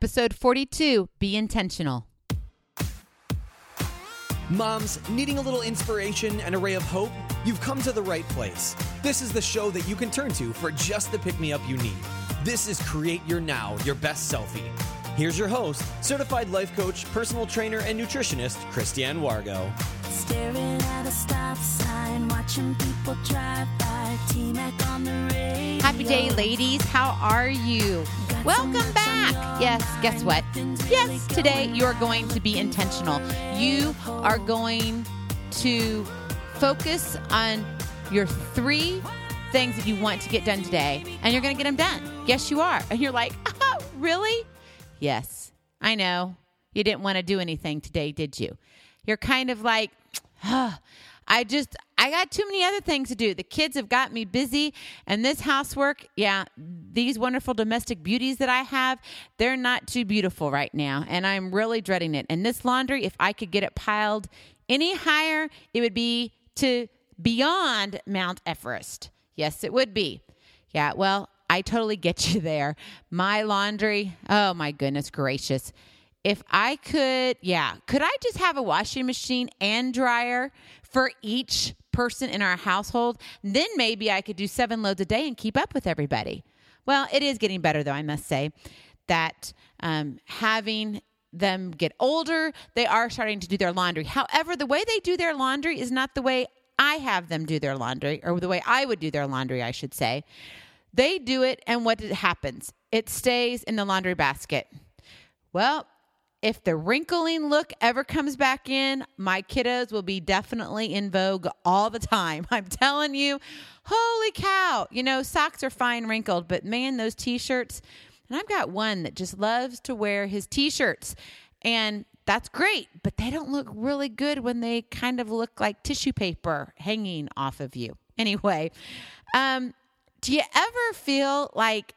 Episode 42, Be Intentional. Moms, needing a little inspiration and a ray of hope? You've come to the right place. This is the show that you can turn to for just the pick-me-up you need. This is Create Your Now, Your Best Selfie. Here's your host, certified life coach, personal trainer, and nutritionist, Christiane Wargo. Staring at a stop sign, watching people drive by, T-Mac on the radio. Happy day, ladies. How are you? Welcome back. Yes, guess what? Yes, today you're going to be intentional. You are going to focus on your 3 things that you want to get done today, and you're going to get them done. Yes, you are. And you're like, oh, really? Yes, I know. You didn't want to do anything today, did you? You're kind of like, I got too many other things to do. The kids have got me busy, and this housework, these wonderful domestic beauties that I have, they're not too beautiful right now, and I'm really dreading it. And this laundry, if I could get it piled any higher, it would be to beyond Mount Everest. Yes, it would be. Yeah, well, I totally get you there. My laundry, oh my goodness gracious. If I could I just have a washing machine and dryer for each person in our household? Then maybe I could do 7 loads a day and keep up with everybody. Well, it is getting better, though, I must say, that having them get older, they are starting to do their laundry. However, the way they do their laundry is not the way I have them do their laundry, or the way I would do their laundry, I should say. They do it, and what happens? It stays in the laundry basket. Well, if the wrinkling look ever comes back in, my kiddos will be definitely in vogue all the time. I'm telling you, holy cow. You know, socks are fine wrinkled, but man, those T-shirts, and I've got one that just loves to wear his T-shirts, and that's great, but they don't look really good when they kind of look like tissue paper hanging off of you. Anyway, do you ever feel like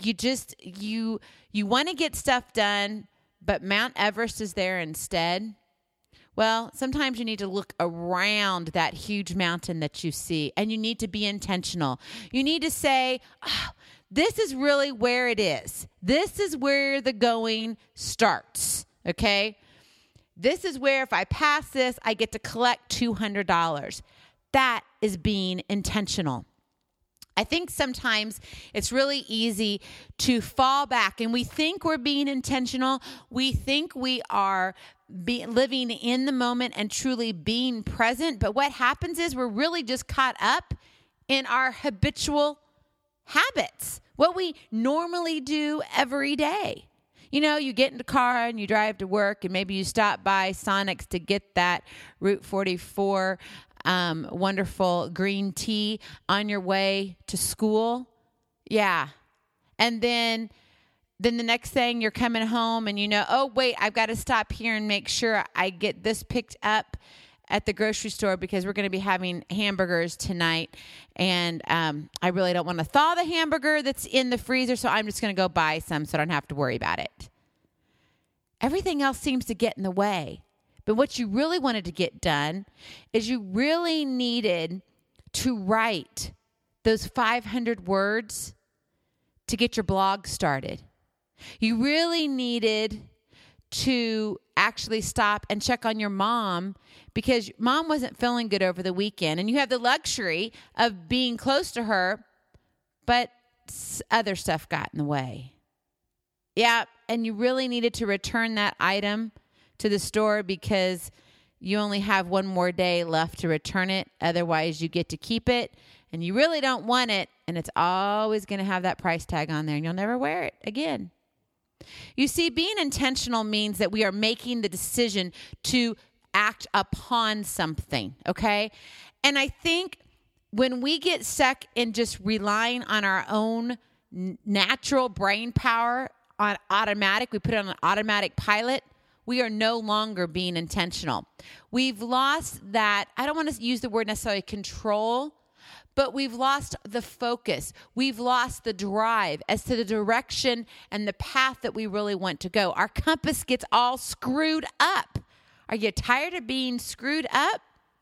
you want to get stuff done, but Mount Everest is there instead? Well, sometimes you need to look around that huge mountain that you see, and you need to be intentional. You need to say, this is really where it is. This is where the going starts, okay? This is where if I pass this, I get to collect $200. That is being intentional. I think sometimes it's really easy to fall back, and we think we're being intentional. We think we are living in the moment and truly being present. But what happens is we're really just caught up in our habitual habits, what we normally do every day. You know, you get in the car and you drive to work, and maybe you stop by Sonic's to get that Route 44 wonderful green tea on your way to school. Yeah. And then the next thing, you're coming home and you know, oh, wait, I've got to stop here and make sure I get this picked up at the grocery store because we're going to be having hamburgers tonight. And I really don't want to thaw the hamburger that's in the freezer, so I'm just going to go buy some so I don't have to worry about it. Everything else seems to get in the way. But what you really wanted to get done is you really needed to write those 500 words to get your blog started. You really needed to actually stop and check on your mom because mom wasn't feeling good over the weekend, and you have the luxury of being close to her, but other stuff got in the way. Yeah, and you really needed to return that item to the store because you only have one more day left to return it. Otherwise, you get to keep it, and you really don't want it, and it's always going to have that price tag on there, and you'll never wear it again. You see, being intentional means that we are making the decision to act upon something, okay? And I think when we get stuck in just relying on our own natural brain power on automatic, we put it on an automatic pilot, we are no longer being intentional. We've lost that, I don't want to use the word necessarily control, but we've lost the focus. We've lost the drive as to the direction and the path that we really want to go. Our compass gets all screwed up. Are you tired of being screwed up?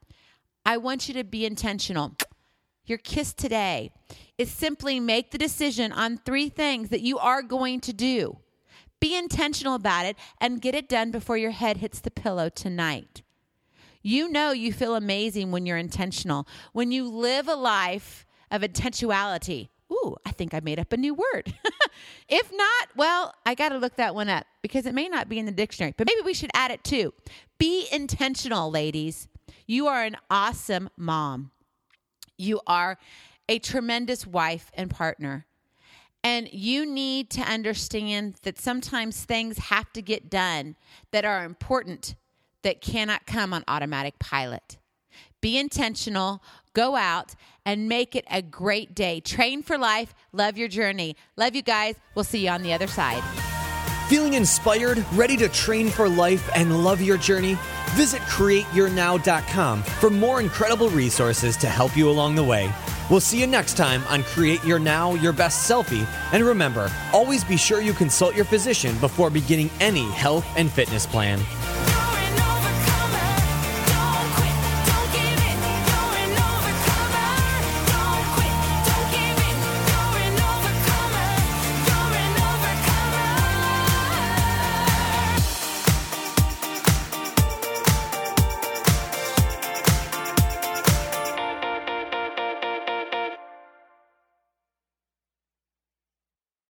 I want you to be intentional. Your kiss today is simply make the decision on 3 things that you are going to do. Be intentional about it and get it done before your head hits the pillow tonight. You know you feel amazing when you're intentional. When you live a life of intentionality. Ooh, I think I made up a new word. If not, well, I got to look that one up because it may not be in the dictionary, but maybe we should add it too. Be intentional, ladies. You are an awesome mom. You are a tremendous wife and partner. And you need to understand that sometimes things have to get done that are important that cannot come on automatic pilot. Be intentional, go out, and make it a great day. Train for life. Love your journey. Love you guys. We'll see you on the other side. Feeling inspired, ready to train for life and love your journey? Visit CreateYourNow.com for more incredible resources to help you along the way. We'll see you next time on Create Your Now, Your Best Selfie. And remember, always be sure you consult your physician before beginning any health and fitness plan.